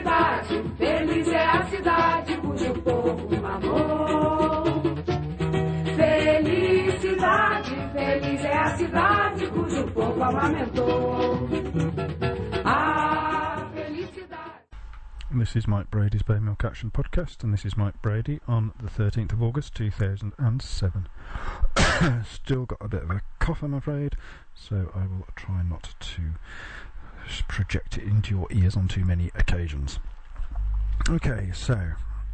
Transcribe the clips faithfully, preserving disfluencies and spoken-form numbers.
felicidade, feliz é a cidade cujo povo amou. Felicidade, feliz é a cidade cujo povo amamentou. A felicidade. This is Mike Brady's Baby Milk Action Podcast, and this is Mike Brady on the thirteenth of August two thousand seven. Still got a bit of a cough, I'm afraid, so I will try not to project it into your ears on too many occasions. Okay, so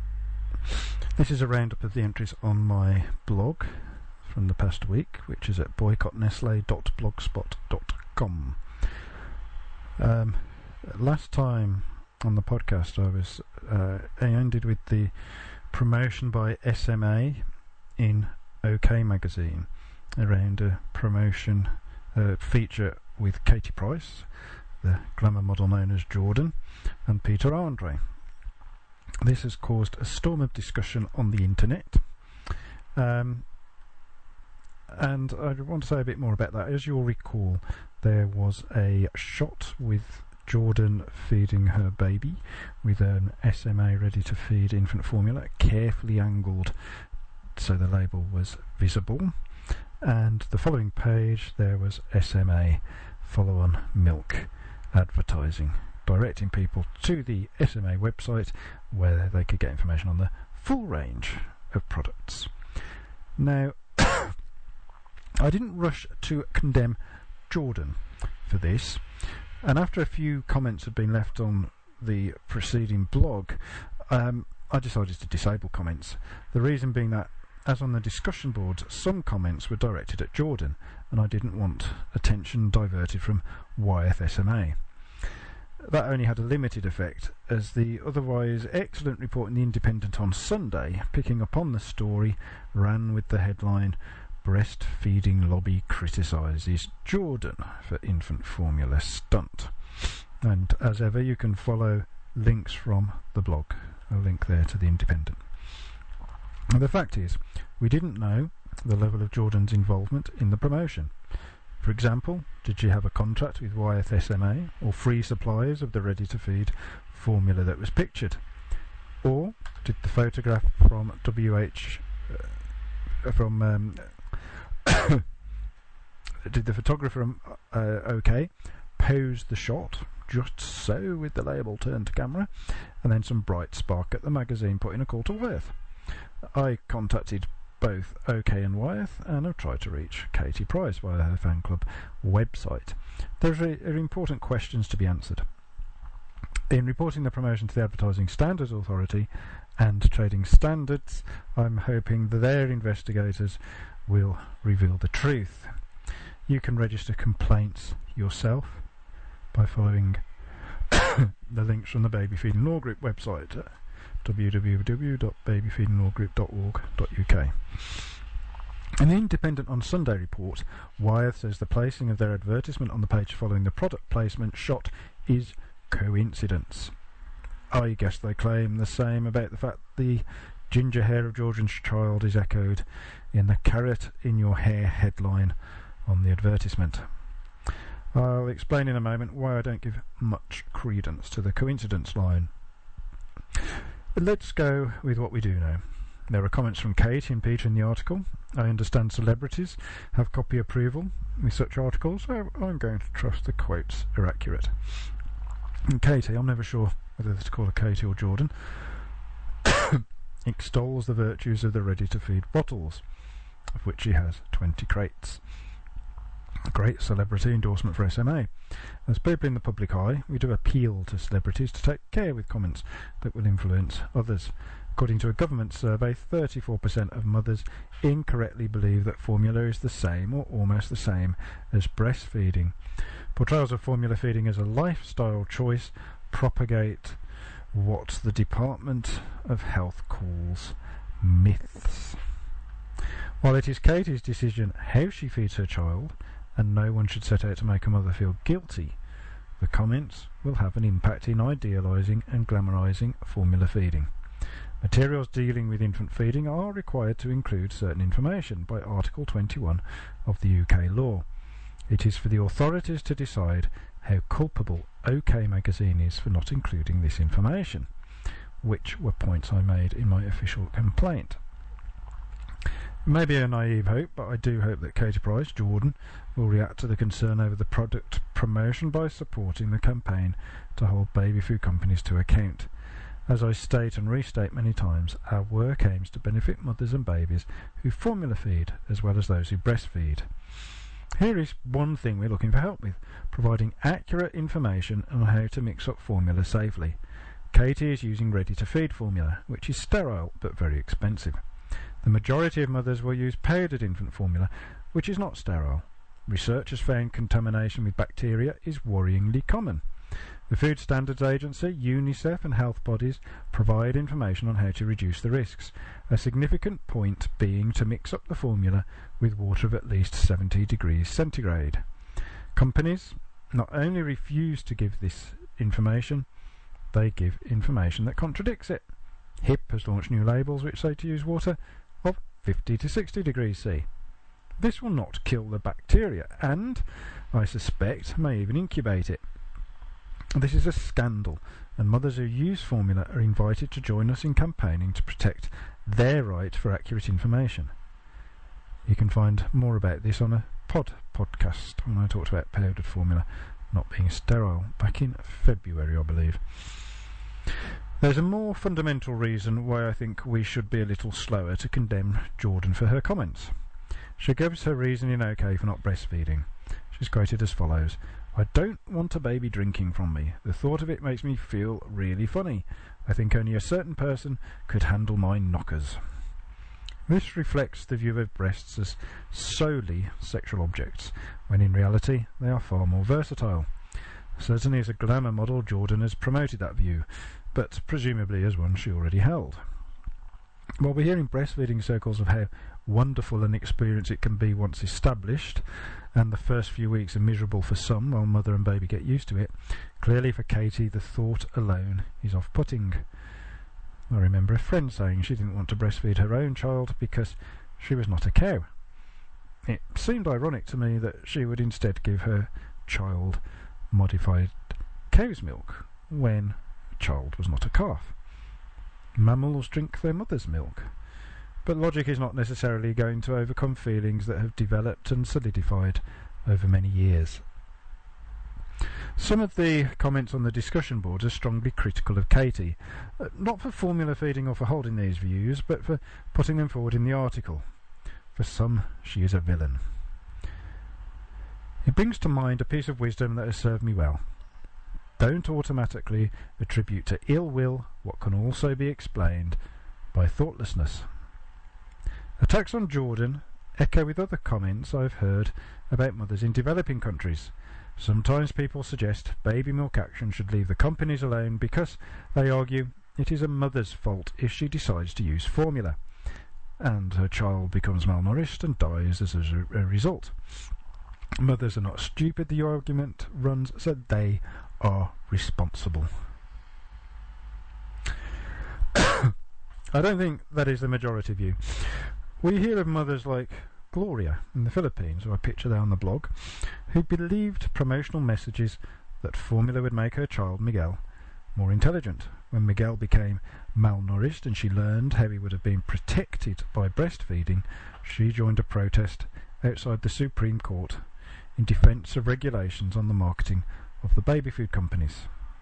this is a roundup of the entries on my blog from the past week, which is at boycott nestle dot blogspot dot com. Um, last time on the podcast I was uh, I ended with the promotion by S M A in OK Magazine around a promotion uh, feature with Katie Price, the glamour model known as Jordan, and Peter Andre. This has caused a storm of discussion on the internet, um, and I want to say a bit more about that. As you'll recall, there was a shot with Jordan feeding her baby with an S M A ready to feed infant formula, carefully angled so the label was visible, and the following page there was S M A follow-on milk advertising, directing people to the S M A website where they could get information on the full range of products. Now, I didn't rush to condemn Jordan for this, and after a few comments had been left on the preceding blog, um, I decided to disable comments. The reason being that, as on the discussion boards, some comments were directed at Jordan, and I didn't want attention diverted from Wyeth S M A. That only had a limited effect, as the otherwise excellent report in The Independent on Sunday, picking up on the story, ran with the headline, "Breastfeeding Lobby Criticises Jordan for Infant Formula Stunt." And as ever, you can follow links from the blog, a link there to The Independent. And the fact is, we didn't know the level of Jordan's involvement in the promotion. For example, did she have a contract with Wyeth S M A, or free supplies of the ready-to-feed formula that was pictured? Or did the photograph from W H uh, from um, did the photographer uh, OK pose the shot just so with the label turned to camera, and then some bright spark at the magazine put in a call to Wyeth? I contacted both OK and Wyeth, and have tried to reach Katie Price via her fan club website. There are important questions to be answered. In reporting the promotion to the Advertising Standards Authority and Trading Standards, I'm hoping that their investigators will reveal the truth. You can register complaints yourself by following the links from the Baby Feeding Law Group website, uh, w w w dot baby feeding law group dot org dot u k. In the Independent on Sunday report, Wyeth says the placing of their advertisement on the page following the product placement shot is coincidence. I guess they claim the same about the fact the ginger hair of Jordan's child is echoed in the "carrot in your hair" headline on the advertisement. I'll explain in a moment why I don't give much credence to the coincidence line. Let's go with what we do know. There are comments from Kate and Peter in the article. I understand celebrities have copy approval with such articles, so I'm going to trust the quotes are accurate. And Katie, I'm never sure whether to call her Katie or Jordan, extols the virtues of the ready-to-feed bottles, of which she has twenty crates. A great celebrity endorsement for S M A. As people in the public eye, we do appeal to celebrities to take care with comments that will influence others. According to a government survey, thirty-four percent of mothers incorrectly believe that formula is the same or almost the same as breastfeeding. Portrayals of formula feeding as a lifestyle choice propagate what the Department of Health calls myths. While it is Katie's decision how she feeds her child, and no one should set out to make a mother feel guilty, the comments will have an impact in idealising and glamorising formula feeding. Materials dealing with infant feeding are required to include certain information by Article twenty-one of the U K law. It is for the authorities to decide how culpable OK Magazine is for not including this information, which were points I made in my official complaint. Maybe a naive hope, but I do hope that Katie Price, Jordan, will react to the concern over the product promotion by supporting the campaign to hold baby food companies to account. As I state and restate many times, our work aims to benefit mothers and babies who formula feed, as well as those who breastfeed. Here is one thing we're looking for help with: providing accurate information on how to mix up formula safely. Katie is using ready-to-feed formula, which is sterile but very expensive. The majority of mothers will use powdered infant formula, which is not sterile. Research has found contamination with bacteria is worryingly common. The Food Standards Agency, UNICEF and health bodies provide information on how to reduce the risks, a significant point being to mix up the formula with water of at least seventy degrees centigrade. Companies not only refuse to give this information, they give information that contradicts it. HIP has launched new labels which say to use water of fifty to sixty degrees C. This will not kill the bacteria and, I suspect, may even incubate it. This is a scandal, and mothers who use formula are invited to join us in campaigning to protect their right for accurate information. You can find more about this on a pod podcast when I talked about powdered formula not being sterile back in February, I believe. There's a more fundamental reason why I think we should be a little slower to condemn Jordan for her comments. She gives her reasoning OK for not breastfeeding. She's quoted as follows: "I don't want a baby drinking from me. The thought of it makes me feel really funny. I think only a certain person could handle my knockers." This reflects the view of breasts as solely sexual objects, when in reality they are far more versatile. Certainly as a glamour model, Jordan has promoted that view, but presumably as one she already held. While we hear in breastfeeding circles of how wonderful an experience it can be once established, and the first few weeks are miserable for some while mother and baby get used to it, clearly for Katie the thought alone is off-putting. I remember a friend saying she didn't want to breastfeed her own child because she was not a cow. It seemed ironic to me that she would instead give her child modified cow's milk when a child was not a calf. Mammals drink their mother's milk. But logic is not necessarily going to overcome feelings that have developed and solidified over many years. Some of the comments on the discussion boards are strongly critical of Katie, uh, not for formula feeding or for holding these views, but for putting them forward in the article. For some, she is a villain. It brings to mind a piece of wisdom that has served me well. Don't automatically attribute to ill will what can also be explained by thoughtlessness. Attacks on Jordan echo with other comments I've heard about mothers in developing countries. Sometimes people suggest Baby Milk Action should leave the companies alone because, they argue, it is a mother's fault if she decides to use formula, and her child becomes malnourished and dies as a result. Mothers are not stupid, the argument runs, so they are responsible. I don't think that is the majority view. We hear of mothers like Gloria in the Philippines, who I picture there on the blog, who believed promotional messages that formula would make her child, Miguel, more intelligent. When Miguel became malnourished and she learned how he would have been protected by breastfeeding, she joined a protest outside the Supreme Court in defence of regulations on the marketing of the baby food companies.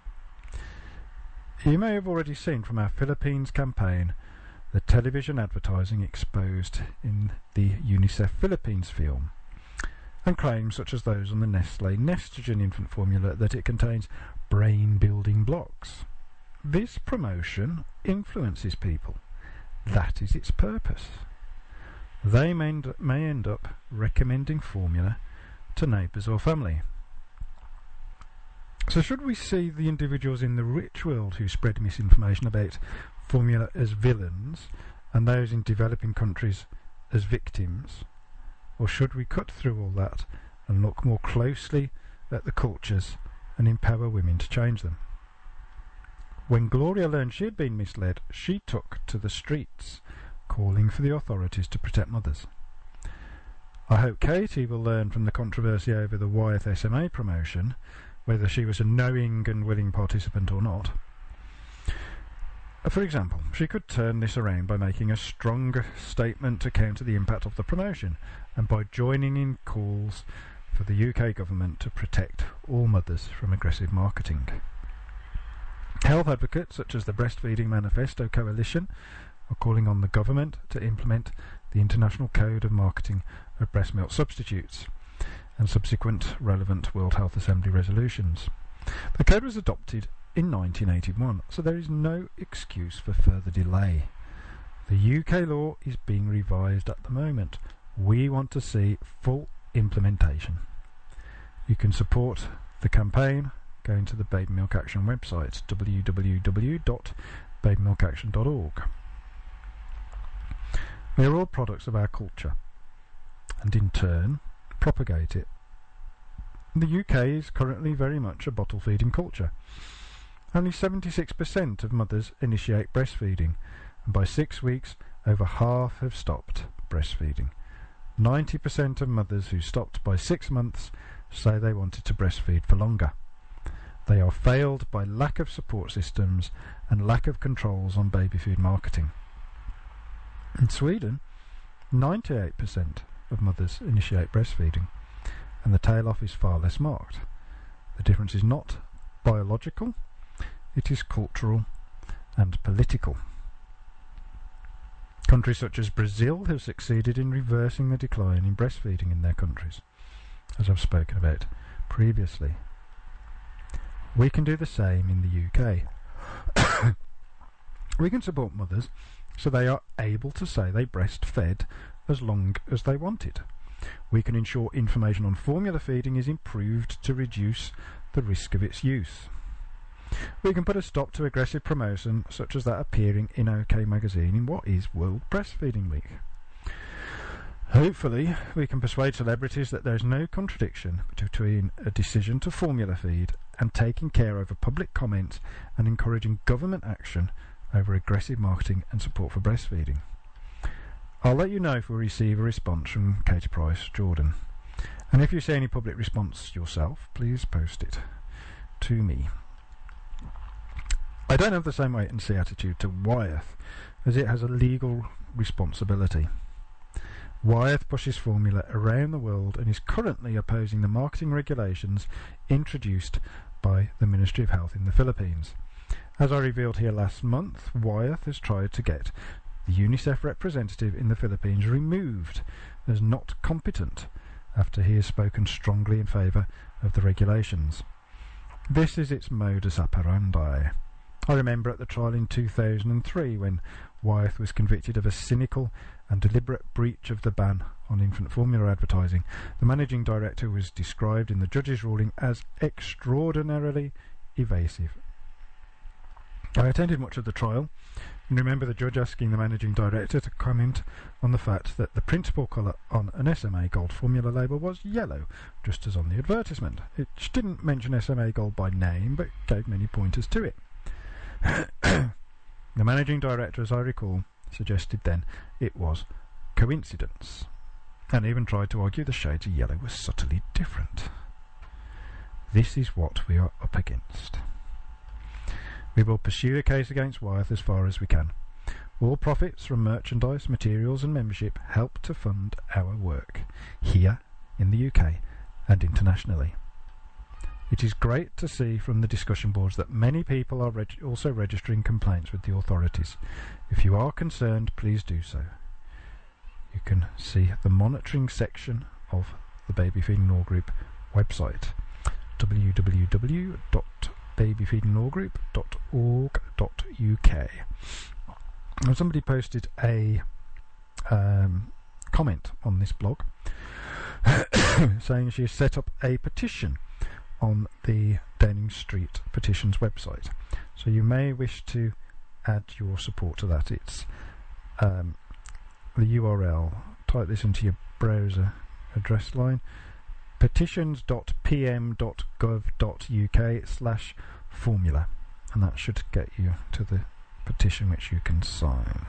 You may have already seen from our Philippines campaign the television advertising exposed in the UNICEF Philippines film, and claims such as those on the Nestlé Nestogen infant formula that it contains brain-building blocks. This promotion influences people. That is its purpose. They may end, may end up recommending formula to neighbours or family. So should we see the individuals in the rich world who spread misinformation about formula as villains and those in developing countries as victims? Or should we cut through all that and look more closely at the cultures and empower women to change them? When Gloria learned she had been misled, she took to the streets, calling for the authorities to protect mothers. I hope Katie will learn from the controversy over the Y F S M A promotion whether she was a knowing and willing participant or not. For example, she could turn this around by making a stronger statement to counter the impact of the promotion, and by joining in calls for the U K government to protect all mothers from aggressive marketing. Health advocates such as the Breastfeeding Manifesto Coalition are calling on the government to implement the International Code of Marketing of Breast Milk Substitutes and subsequent relevant World Health Assembly resolutions. The code was adopted in nineteen eighty-one, so there is no excuse for further delay. The U K law is being revised at the moment. We want to see full implementation. You can support the campaign going to the Baby Milk Action website, w w w dot baby milk action dot org. We are all products of our culture, and in turn propagate it. The U K is currently very much a bottle feeding culture. Only seventy-six percent of mothers initiate breastfeeding, and by six weeks over half have stopped breastfeeding. ninety percent of mothers who stopped by six months say they wanted to breastfeed for longer. They are failed by lack of support systems and lack of controls on baby food marketing. In Sweden, ninety-eight percent of mothers initiate breastfeeding, and the tail off is far less marked. The difference is not biological, it is cultural and political. Countries such as Brazil have succeeded in reversing the decline in breastfeeding in their countries, as I've spoken about previously. We can do the same in the U K. We can support mothers so they are able to say they breastfed as long as they wanted. We can ensure information on formula feeding is improved to reduce the risk of its use. We can put a stop to aggressive promotion such as that appearing in OK magazine in what is World Breastfeeding Week. Hopefully we can persuade celebrities that there is no contradiction between a decision to formula feed and taking care over public comment and encouraging government action over aggressive marketing and support for breastfeeding. I'll let you know if we receive a response from Katie Price Jordan. And if you see any public response yourself, please post it to me. I don't have the same wait and see attitude to Wyeth, as it has a legal responsibility. Wyeth pushes formula around the world and is currently opposing the marketing regulations introduced by the Ministry of Health in the Philippines. As I revealed here last month, Wyeth has tried to get the UNICEF representative in the Philippines removed as not competent after he has spoken strongly in favour of the regulations. This is its modus operandi. I remember at the trial in two thousand three when Wyeth was convicted of a cynical and deliberate breach of the ban on infant formula advertising. The managing director was described in the judge's ruling as extraordinarily evasive. I attended much of the trial and remember the judge asking the managing director to comment on the fact that the principal colour on an S M A Gold formula label was yellow, just as on the advertisement. It didn't mention S M A Gold by name, but gave many pointers to it. The managing director, as I recall, suggested then it was coincidence, and even tried to argue the shades of yellow were subtly different. This is what we are up against. We will pursue the case against Wyeth as far as we can. All profits from merchandise, materials and membership help to fund our work, here in the U K and internationally. It is great to see from the discussion boards that many people are reg- also registering complaints with the authorities. If you are concerned, please do so. You can see the monitoring section of the Baby Feeding Law Group website, w w w dot baby feeding law group dot org dot u k. And somebody posted a um, comment on this blog saying she has set up a petition on the Downing Street Petitions website. So you may wish to add your support to that. It's um, the U R L. Type this into your browser address line: petitions dot p m dot gov dot u k slash formula, and that should get you to the petition which you can sign.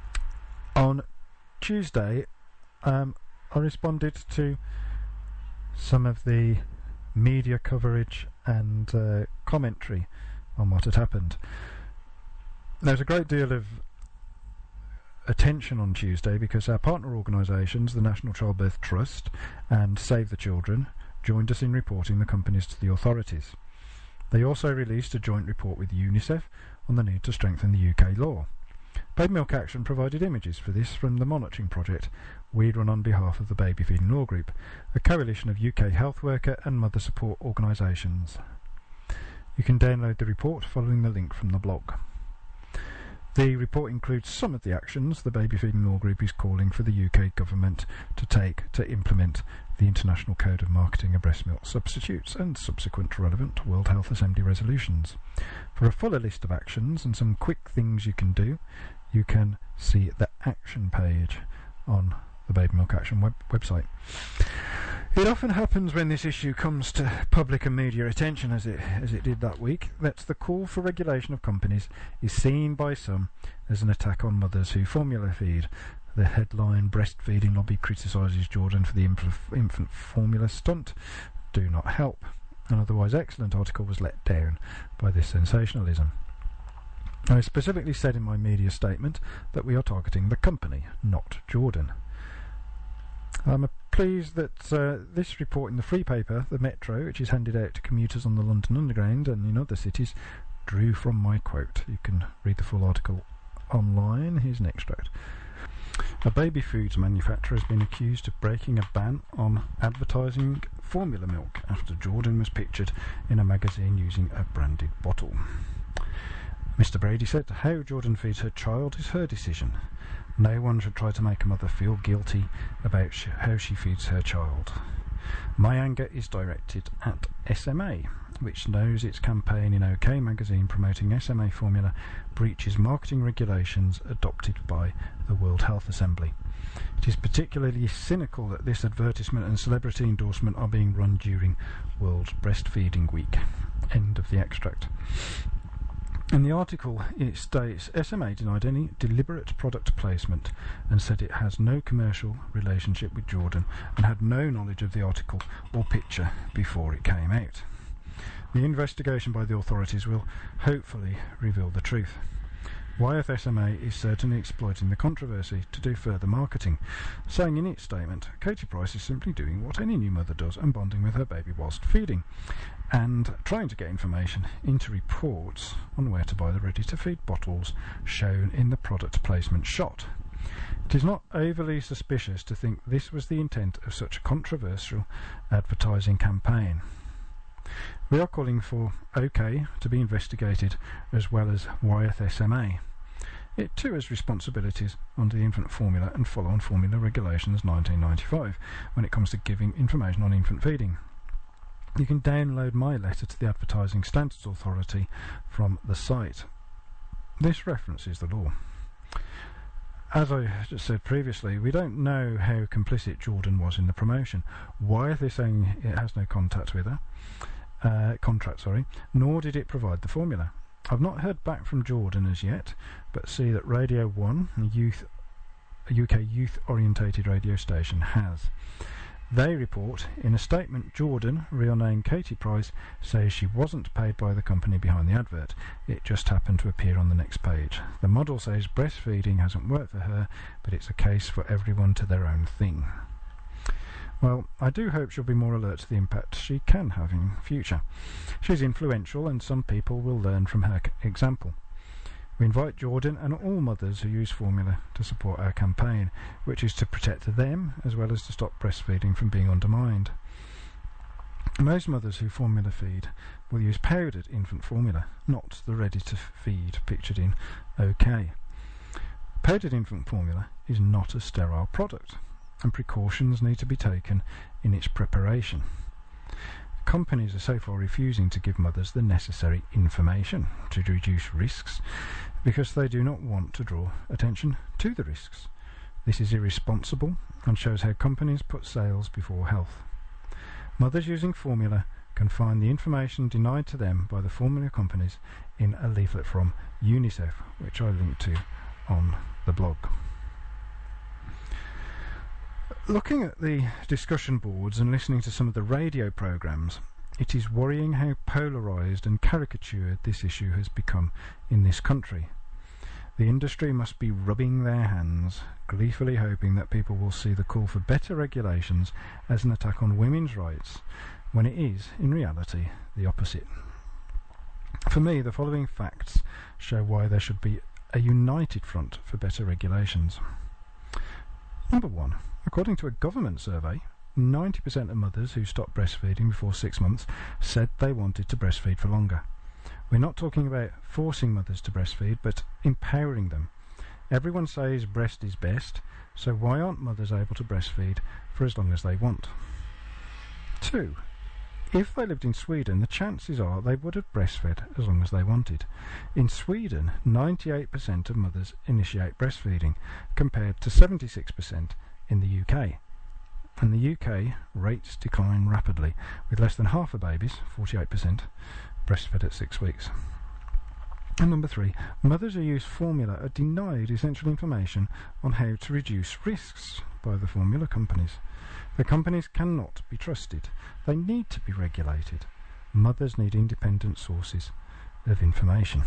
On Tuesday, um, I responded to some of the media coverage and uh, commentary on what had happened. There was a great deal of attention on Tuesday because our partner organisations, the National Childbirth Trust and Save the Children, joined us in reporting the companies to the authorities. They also released a joint report with UNICEF on the need to strengthen the U K law. Baby Milk Action provided images for this from the monitoring project we run on behalf of the Baby Feeding Law Group, a coalition of U K health worker and mother support organisations. You can download the report following the link from the blog. The report includes some of the actions the Baby Feeding Law Group is calling for the U K government to take to implement the International Code of Marketing of Breast Milk Substitutes and subsequent relevant World Health Assembly resolutions. For a fuller list of actions and some quick things you can do, you can see the action page on the Baby Milk Action web website. It often happens when this issue comes to public and media attention, as it as it did that week, that the call for regulation of companies is seen by some as an attack on mothers who formula feed. The headline, "Breastfeeding Lobby Criticises Jordan for the inf infant formula stunt," do not help. An otherwise excellent article was let down by this sensationalism. I specifically said in my media statement that we are targeting the company, not Jordan. I'm pleased that uh, this report in the free paper, the Metro, which is handed out to commuters on the London Underground and in other cities, drew from my quote. You can read the full article online. Here's an extract. A baby foods manufacturer has been accused of breaking a ban on advertising formula milk after Jordan was pictured in a magazine using a branded bottle. Mister Brady said, "How Jordan feeds her child is her decision. No one should try to make a mother feel guilty about sh how she feeds her child. My anger is directed at S M A, which knows its campaign in OK magazine promoting S M A formula breaches marketing regulations adopted by the World Health Assembly. It is particularly cynical that this advertisement and celebrity endorsement are being run during World Breastfeeding Week." End of the extract. In the article it states S M A denied any deliberate product placement and said it has no commercial relationship with Jordan and had no knowledge of the article or picture before it came out. The investigation by the authorities will hopefully reveal the truth. Y F S M A is certainly exploiting the controversy to do further marketing, saying in its statement, "Katie Price is simply doing what any new mother does and bonding with her baby whilst feeding, and trying to get information into reports on where to buy the ready-to-feed bottles shown in the product placement shot. It is not overly suspicious to think this was the intent of such a controversial advertising campaign. We are calling for OK to be investigated as well as Y F S M A. It too has responsibilities under the infant formula and follow-on formula regulations nineteen ninety-five when it comes to giving information on infant feeding. You can download my letter to the Advertising Standards Authority from the site. This references the law. As I just said previously, we don't know how complicit Jordan was in the promotion. Why are they saying it has no contact with her? Uh, contract, sorry, nor did it provide the formula. I've not heard back from Jordan as yet, but see that Radio one, a, youth, a U K youth-orientated radio station, has. They report, in a statement, Jordan, real name Katie Price, says she wasn't paid by the company behind the advert. It just happened to appear on the next page. The model says breastfeeding hasn't worked for her, but it's a case for everyone to their own thing. Well, I do hope she'll be more alert to the impact she can have in future. She's influential and some people will learn from her example. We invite Jordan and all mothers who use formula to support our campaign, which is to protect them as well as to stop breastfeeding from being undermined. Most mothers who formula feed will use powdered infant formula, not the ready-to-feed pictured in OK. Powdered infant formula is not a sterile product, and precautions need to be taken in its preparation. Companies are so far refusing to give mothers the necessary information to reduce risks because they do not want to draw attention to the risks. This is irresponsible and shows how companies put sales before health. Mothers using formula can find the information denied to them by the formula companies in a leaflet from UNICEF, which I link to on the blog. Looking at the discussion boards and listening to some of the radio programmes, it is worrying how polarised and caricatured this issue has become in this country. The industry must be rubbing their hands, gleefully hoping that people will see the call for better regulations as an attack on women's rights, when it is, in reality, the opposite. For me, the following facts show why there should be a united front for better regulations. Number one, according to a government survey, ninety percent of mothers who stopped breastfeeding before six months said they wanted to breastfeed for longer. We're not talking about forcing mothers to breastfeed, but empowering them. Everyone says breast is best, so why aren't mothers able to breastfeed for as long as they want? Two, if they lived in Sweden, the chances are they would have breastfed as long as they wanted. In Sweden, ninety-eight percent of mothers initiate breastfeeding, compared to seventy-six percent in the U K. In the U K, rates decline rapidly, with less than half of babies, forty-eight percent, breastfed at six weeks. And number three, mothers who use formula are denied essential information on how to reduce risks by the formula companies. The companies cannot be trusted. They need to be regulated. Mothers need independent sources of information.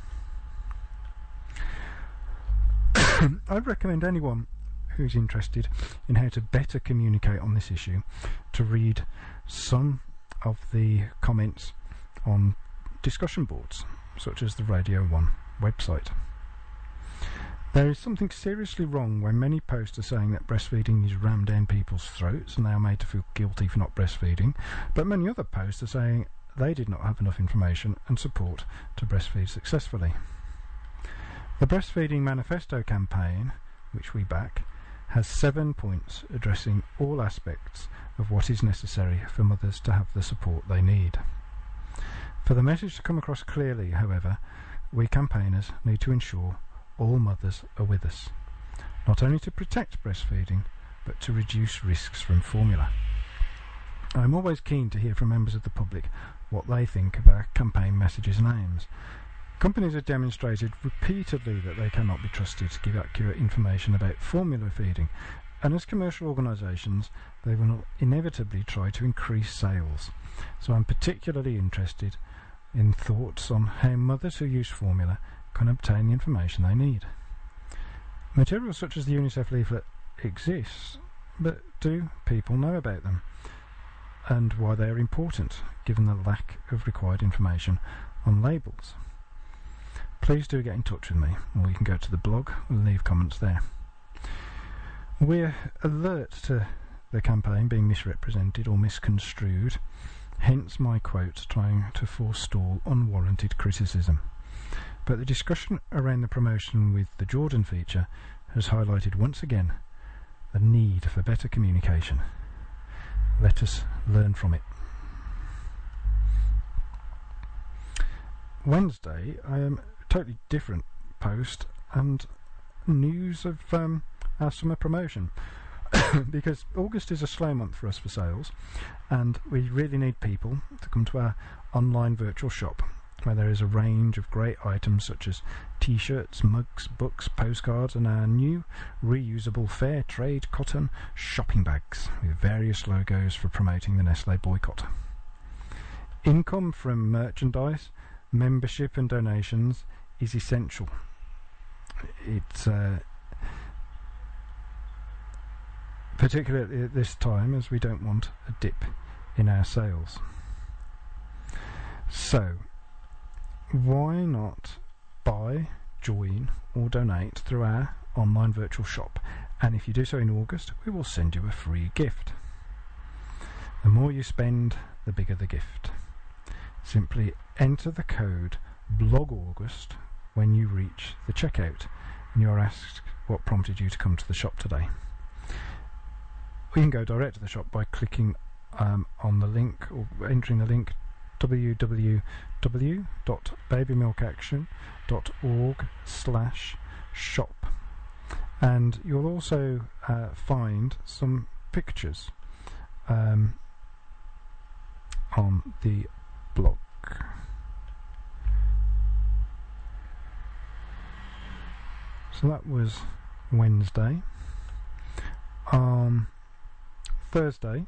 I'd recommend anyone who's interested in how to better communicate on this issue to read some of the comments on discussion boards, such as the Radio one website. There is something seriously wrong when many posts are saying that breastfeeding is rammed down people's throats and they are made to feel guilty for not breastfeeding, but many other posts are saying they did not have enough information and support to breastfeed successfully. The Breastfeeding Manifesto campaign, which we back, has seven points addressing all aspects of what is necessary for mothers to have the support they need. For the message to come across clearly, however, we campaigners need to ensure all mothers are with us, not only to protect breastfeeding, but to reduce risks from formula. I'm always keen to hear from members of the public what they think of our campaign messages and aims. Companies have demonstrated repeatedly that they cannot be trusted to give accurate information about formula feeding, and as commercial organisations, they will inevitably try to increase sales. So I'm particularly interested in thoughts on how mothers who use formula can obtain the information they need. Materials such as the UNICEF leaflet exists, but do people know about them and why they are important, given the lack of required information on labels? Please do get in touch with me, or you can go to the blog and leave comments there. We're alert to the campaign being misrepresented or misconstrued, hence my quote trying to forestall unwarranted criticism. But the discussion around the promotion with the Jordan feature has highlighted once again the need for better communication. Let us learn from it. Wednesday, I am a totally different post and news of um, our summer promotion. Because August is a slow month for us for sales, and we really need people to come to our online virtual shop, where there is a range of great items such as t-shirts, mugs, books, postcards, and our new reusable fair trade cotton shopping bags with various logos for promoting the Nestlé boycott. Income from merchandise, membership and donations is essential. It's uh, particularly at this time, as we don't want a dip in our sales. So, why not buy, join or donate through our online virtual shop, and if you do so in August, we will send you a free gift. The more you spend, the bigger the gift. Simply enter the code BLOGAUGUST when you reach the checkout and you are asked what prompted you to come to the shop today. You can go direct to the shop by clicking um, on the link or entering the link w w w dot baby milk action dot org slash shop, and you'll also uh, find some pictures um, on the blog. So that was Wednesday. On Thursday,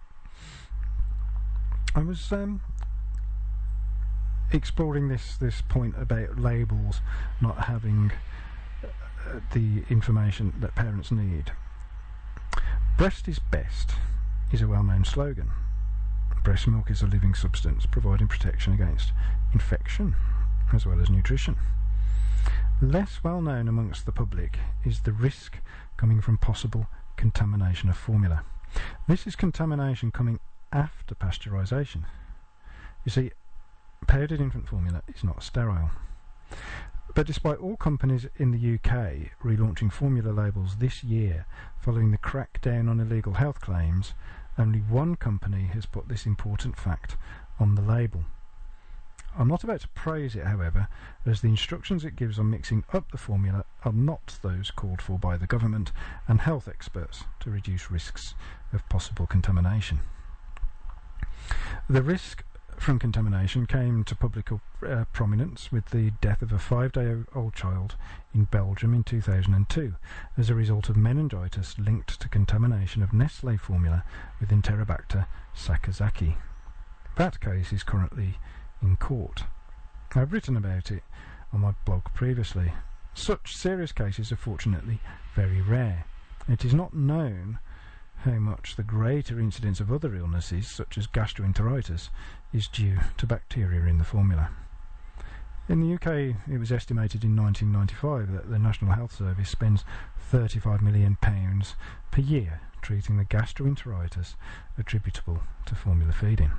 I was um, exploring this, this point about labels not having uh, the information that parents need. Breast is best is a well-known slogan. Breast milk is a living substance providing protection against infection as well as nutrition. Less well known amongst the public is the risk coming from possible contamination of formula. This is contamination coming after pasteurisation. You see, powdered infant formula is not sterile. But despite all companies in the U K relaunching formula labels this year following the crackdown on illegal health claims, only one company has put this important fact on the label. I'm not about to praise it, however, as the instructions it gives on mixing up the formula are not those called for by the government and health experts to reduce risks of possible contamination. The risk from contamination came to public uh, prominence with the death of a five-day-old child in Belgium in two thousand two as a result of meningitis linked to contamination of Nestlé formula with Enterobacter sakazaki. That case is currently in court. I've written about it on my blog previously. Such serious cases are fortunately very rare. It is not known how much the greater incidence of other illnesses, such as gastroenteritis, is due to bacteria in the formula. In the U K, it was estimated in nineteen ninety-five that the National Health Service spends thirty-five million pounds per year treating the gastroenteritis attributable to formula feeding.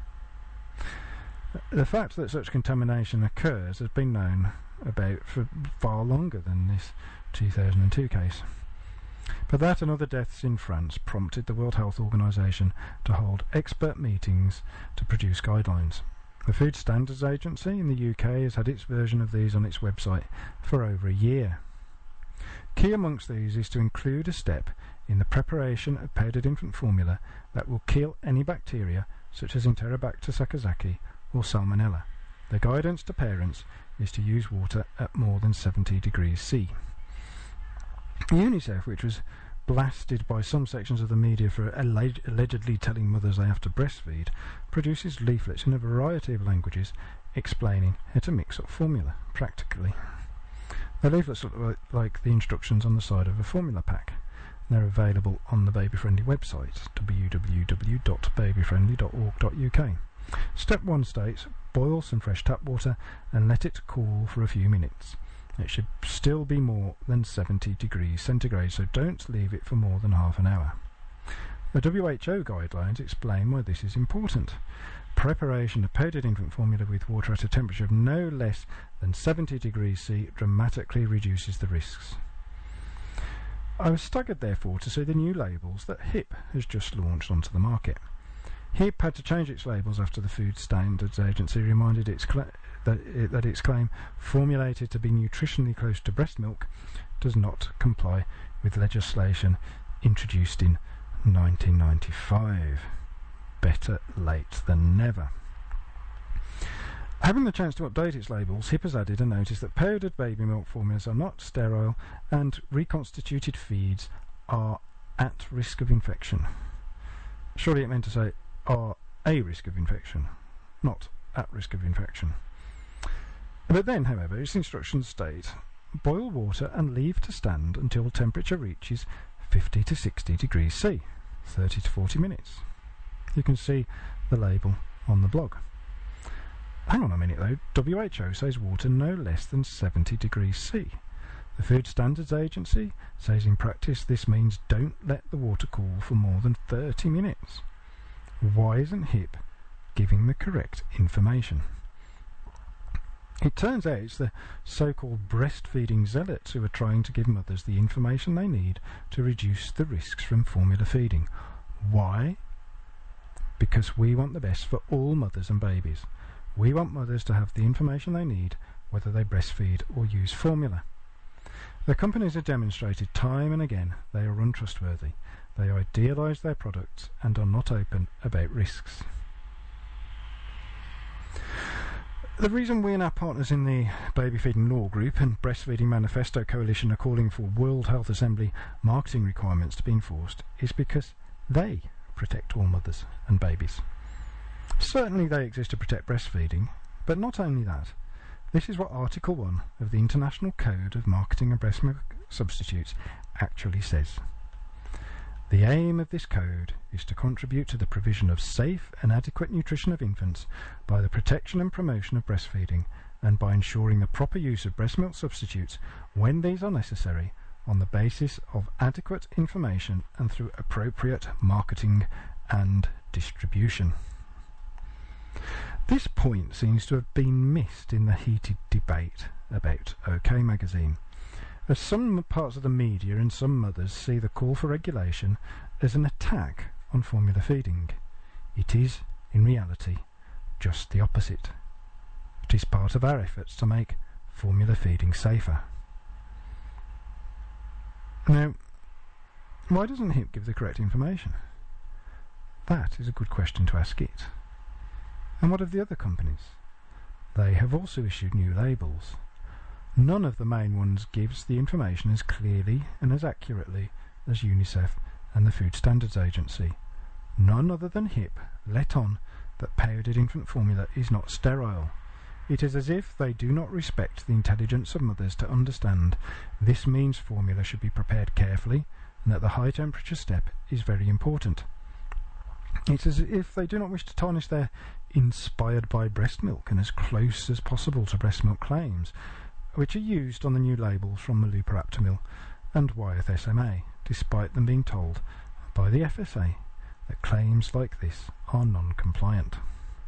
The fact that such contamination occurs has been known about for far longer than this two thousand two case. But that and other deaths in France prompted the World Health Organization to hold expert meetings to produce guidelines. The Food Standards Agency in the U K has had its version of these on its website for over a year. Key amongst these is to include a step in the preparation of powdered infant formula that will kill any bacteria such as Enterobacter sakazaki or Salmonella. The guidance to parents is to use water at more than seventy degrees C. UNICEF, which was blasted by some sections of the media for alleg- allegedly telling mothers they have to breastfeed, produces leaflets in a variety of languages explaining how to mix up formula practically. The leaflets look like, like the instructions on the side of a formula pack. They're available on the Baby Friendly website, w w w dot baby friendly dot org dot u k. Step one states, boil some fresh tap water and let it cool for a few minutes. It should still be more than seventy degrees centigrade, so don't leave it for more than half an hour. The W H O guidelines explain why this is important. Preparation of powdered infant formula with water at a temperature of no less than seventy degrees C dramatically reduces the risks. I was staggered, therefore, to see the new labels that HIP has just launched onto the market. HIP had to change its labels after the Food Standards Agency reminded its cl- that, it, that its claim, formulated to be nutritionally close to breast milk, does not comply with legislation introduced in nineteen ninety-five. Better late than never. Having the chance to update its labels, HIP has added a notice that powdered baby milk formulas are not sterile and reconstituted feeds are at risk of infection. Surely it meant to say are a risk of infection, not at risk of infection. But then, however, its instructions state, boil water and leave to stand until temperature reaches fifty to sixty degrees C, thirty to forty minutes. You can see the label on the blog. Hang on a minute though, W H O says water no less than seventy degrees C. The Food Standards Agency says in practice this means don't let the water cool for more than thirty minutes. Why isn't HIP giving the correct information? It turns out it's the so-called breastfeeding zealots who are trying to give mothers the information they need to reduce the risks from formula feeding. Why? Because we want the best for all mothers and babies. We want mothers to have the information they need, whether they breastfeed or use formula. The companies have demonstrated time and again they are untrustworthy. They idealise their products and are not open about risks. The reason we and our partners in the Baby Feeding Law Group and Breastfeeding Manifesto Coalition are calling for World Health Assembly marketing requirements to be enforced is because they protect all mothers and babies. Certainly they exist to protect breastfeeding, but not only that. This is what Article one of the International Code of Marketing and Breast Milk Substitutes actually says. The aim of this code is to contribute to the provision of safe and adequate nutrition of infants by the protection and promotion of breastfeeding and by ensuring the proper use of breast milk substitutes when these are necessary on the basis of adequate information and through appropriate marketing and distribution. This point seems to have been missed in the heated debate about OK Magazine, as some parts of the media and some mothers see the call for regulation as an attack on formula feeding. It is, in reality, just the opposite. It is part of our efforts to make formula feeding safer. Now, why doesn't HIP give the correct information? That is a good question to ask it. And what of the other companies? They have also issued new labels. None of the main ones gives the information as clearly and as accurately as UNICEF and the Food Standards Agency. None other than HIP let on that powdered infant formula is not sterile. It is as if they do not respect the intelligence of mothers to understand this means formula should be prepared carefully and that the high temperature step is very important. It's as if they do not wish to tarnish their inspired by breast milk and as close as possible to breast milk claims, which are used on the new labels from Malupa Aptamil and Wyeth S M A, despite them being told by the F S A that claims like this are non-compliant.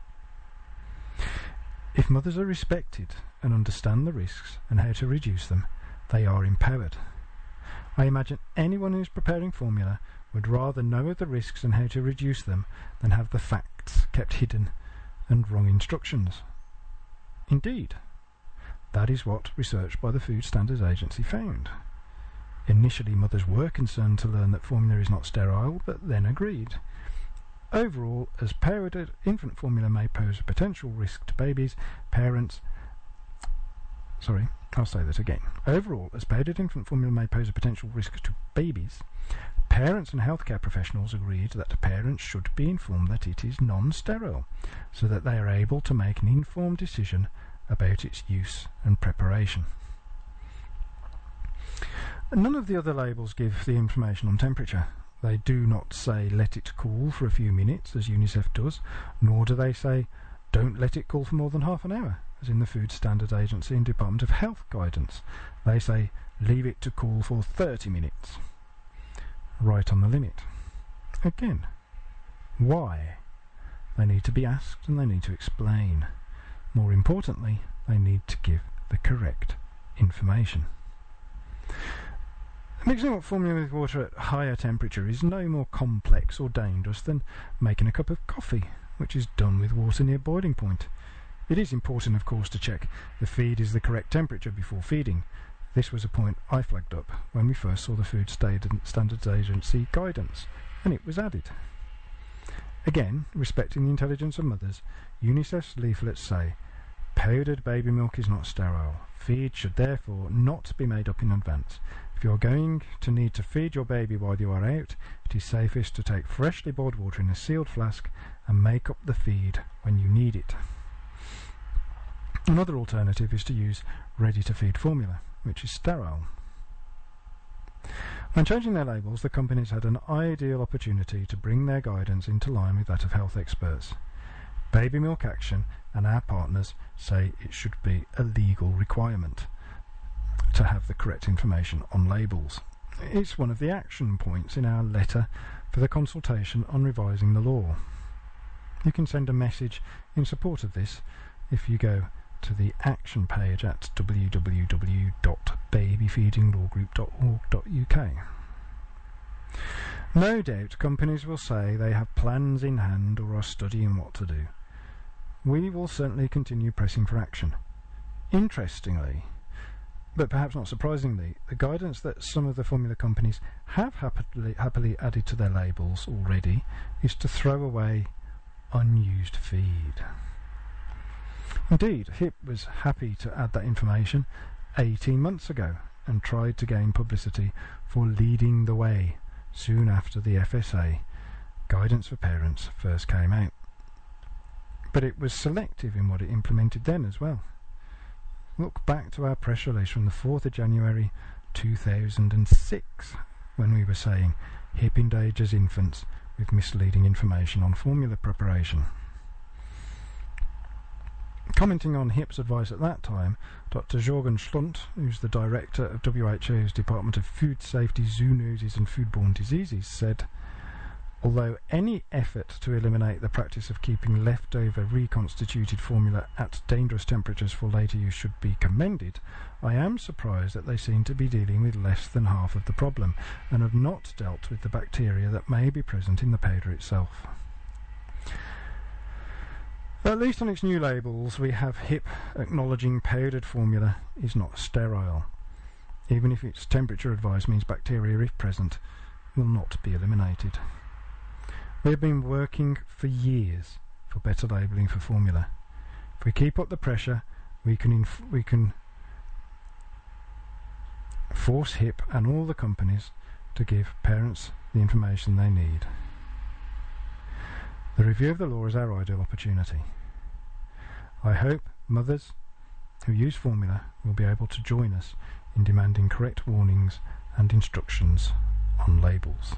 If mothers are respected and understand the risks and how to reduce them, they are empowered. I imagine anyone who is preparing formula would rather know of the risks and how to reduce them than have the facts kept hidden and wrong instructions. Indeed, that is what research by the Food Standards Agency found. Initially, mothers were concerned to learn that formula is not sterile, but then agreed. Overall, as powdered infant formula may pose a potential risk to babies, parents... Sorry, I'll say that again. Overall, as powdered infant formula may pose a potential risk to babies, parents and healthcare professionals agreed that parents should be informed that it is non-sterile, so that they are able to make an informed decision about its use and preparation. None of the other labels give the information on temperature. They do not say let it cool for a few minutes, as UNICEF does, nor do they say don't let it cool for more than half an hour, as in the Food Standards Agency and Department of Health guidance. They say leave it to cool for thirty minutes, right on the limit. Again, why? They need to be asked and they need to explain. More importantly, they need to give the correct information. Mixing up formula with water at higher temperature is no more complex or dangerous than making a cup of coffee, which is done with water near boiling point. It is important, of course, to check the feed is the correct temperature before feeding. This was a point I flagged up when we first saw the Food Standards Agency guidance, and it was added. Again, respecting the intelligence of mothers, UNICEF's leaflets say powdered baby milk is not sterile. Feed should therefore not be made up in advance. If you are going to need to feed your baby while you are out, it is safest to take freshly boiled water in a sealed flask and make up the feed when you need it. Another alternative is to use ready-to-feed formula, which is sterile. When changing their labels, the companies had an ideal opportunity to bring their guidance into line with that of health experts. Baby Milk Action and our partners say it should be a legal requirement to have the correct information on labels. It's one of the action points in our letter for the consultation on revising the law. You can send a message in support of this if you go to the action page at w w w dot baby feeding law group dot org dot u k. No doubt companies will say they have plans in hand or are studying what to do. We will certainly continue pressing for action. Interestingly, but perhaps not surprisingly, the guidance that some of the formula companies have happily, happily added to their labels already is to throw away unused feed. Indeed, HIP was happy to add that information eighteen months ago and tried to gain publicity for leading the way soon after the F S A guidance for parents first came out. But it was selective in what it implemented then as well. Look back to our press release from the fourth of January two thousand six, when we were saying HIP endangers infants with misleading information on formula preparation. Commenting on HIP's advice at that time, Doctor Jürgen Schlund, who's the director of W H O's Department of Food Safety, Zoonoses and Foodborne Diseases, said, although any effort to eliminate the practice of keeping leftover reconstituted formula at dangerous temperatures for later use should be commended, I am surprised that they seem to be dealing with less than half of the problem and have not dealt with the bacteria that may be present in the powder itself. At least on its new labels we have HIP acknowledging powdered formula is not sterile, even if its temperature advice means bacteria, if present, will not be eliminated. We have been working for years for better labelling for formula. If we keep up the pressure, we can inf we can force HIP and all the companies to give parents the information they need. The review of the law is our ideal opportunity. I hope mothers who use formula will be able to join us in demanding correct warnings and instructions on labels.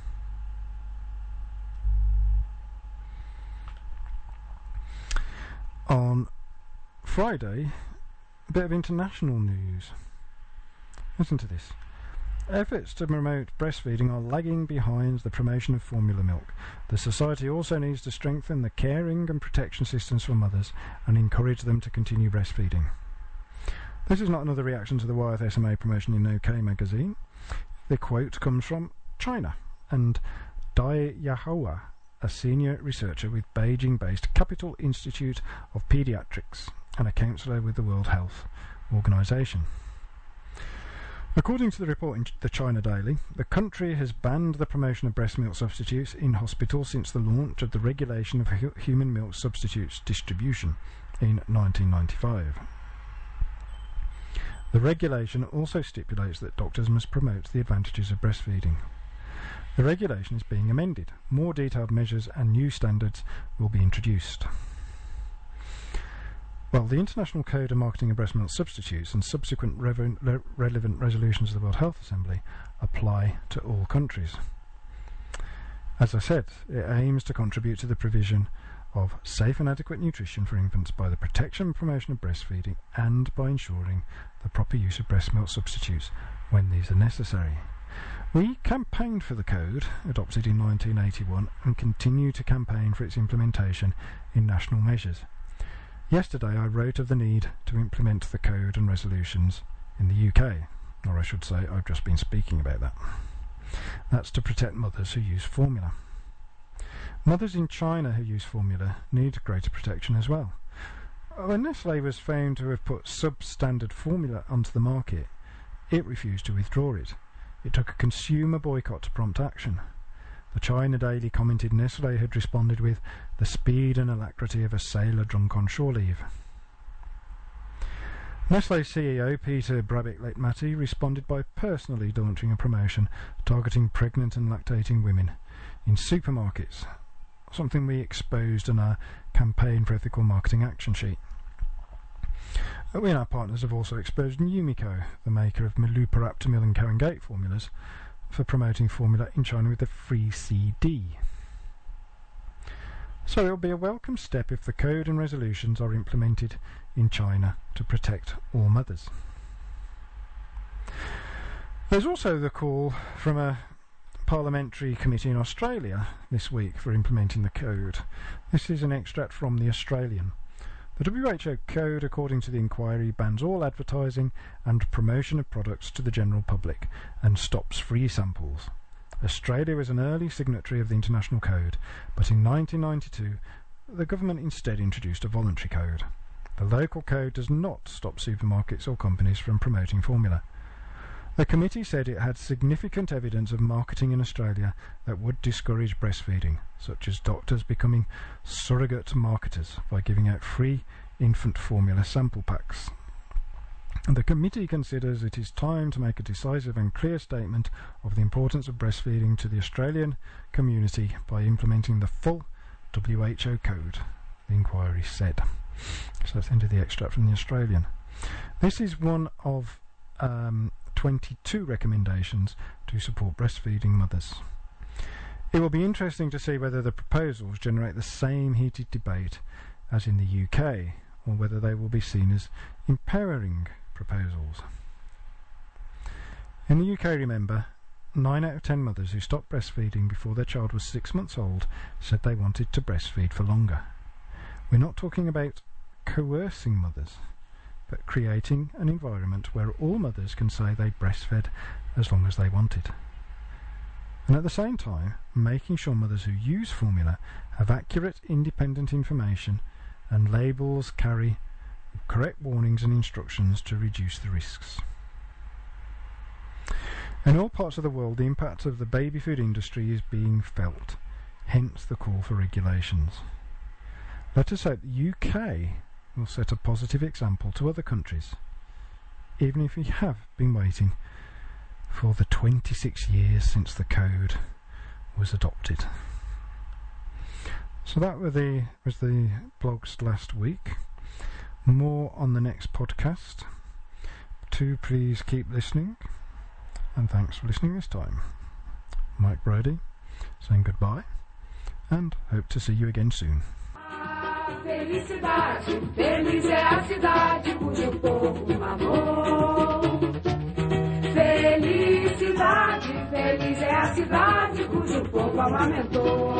On Friday, a bit of international news. Listen to this. Efforts to promote breastfeeding are lagging behind the promotion of formula milk. The society also needs to strengthen the caring and protection systems for mothers and encourage them to continue breastfeeding. This is not another reaction to the Wyeth S M A promotion in OK magazine. The quote comes from China and Dai Yahua, a senior researcher with Beijing-based Capital Institute of Pediatrics and a counsellor with the World Health Organization. According to the report in the China Daily, the country has banned the promotion of breast milk substitutes in hospitals since the launch of the regulation of hu human milk substitutes distribution in nineteen ninety-five. The regulation also stipulates that doctors must promote the advantages of breastfeeding. The regulation is being amended. More detailed measures and new standards will be introduced. Well, the International Code of Marketing of Breast Milk Substitutes and subsequent re relevant resolutions of the World Health Assembly apply to all countries. As I said, it aims to contribute to the provision of safe and adequate nutrition for infants by the protection and promotion of breastfeeding and by ensuring the proper use of breast milk substitutes when these are necessary. We campaigned for the code, adopted in nineteen eighty-one, and continue to campaign for its implementation in national measures. Yesterday I wrote of the need to implement the code and resolutions in the U K, or I should say I've just been speaking about that. That's to protect mothers who use formula. Mothers in China who use formula need greater protection as well. When Nestlé was found to have put substandard formula onto the market, it refused to withdraw it. It took a consumer boycott to prompt action. The China Daily commented Nestlé had responded with the speed and alacrity of a sailor drunk on shore leave. Nestlé C E O Peter Brabeck-Letmatty responded by personally launching a promotion targeting pregnant and lactating women in supermarkets, something we exposed in our campaign for ethical marketing action sheet. We and our partners have also exposed Numiko, the maker of Milupa, Aptamil and Cowan-Gate formulas, for promoting formula in China with a free C D. So it will be a welcome step if the code and resolutions are implemented in China to protect all mothers. There's also the call from a parliamentary committee in Australia this week for implementing the code. This is an extract from The Australian. The W H O code, according to the inquiry, bans all advertising and promotion of products to the general public and stops free samples. Australia was an early signatory of the international code, but in nineteen ninety-two the government instead introduced a voluntary code. The local code does not stop supermarkets or companies from promoting formula. The committee said it had significant evidence of marketing in Australia that would discourage breastfeeding, such as doctors becoming surrogate marketers by giving out free infant formula sample packs. The committee considers it is time to make a decisive and clear statement of the importance of breastfeeding to the Australian community by implementing the full W H O code, the inquiry said. So that's into the extract from the Australian. This is one of um, twenty-two recommendations to support breastfeeding mothers. It will be interesting to see whether the proposals generate the same heated debate as in the U K, or whether they will be seen as empowering proposals. In the U K, remember, nine out of ten mothers who stopped breastfeeding before their child was six months old said they wanted to breastfeed for longer. We're not talking about coercing mothers, but creating an environment where all mothers can say they breastfed as long as they wanted. And at the same time, making sure mothers who use formula have accurate, independent information and labels carry correct warnings and instructions to reduce the risks. In all parts of the world, the impact of the baby food industry is being felt, hence the call for regulations. Let us hope the U K will set a positive example to other countries, even if we have been waiting for the twenty-six years since the code was adopted. So that were the, was the blogs last week. More on the next podcast. Do please keep listening, and thanks for listening this time. Mike Brady saying goodbye, and hope to see you again soon. Felicidade, feliz é a cidade cujo povo mamou. Felicidade, feliz é a cidade cujo povo amamentou.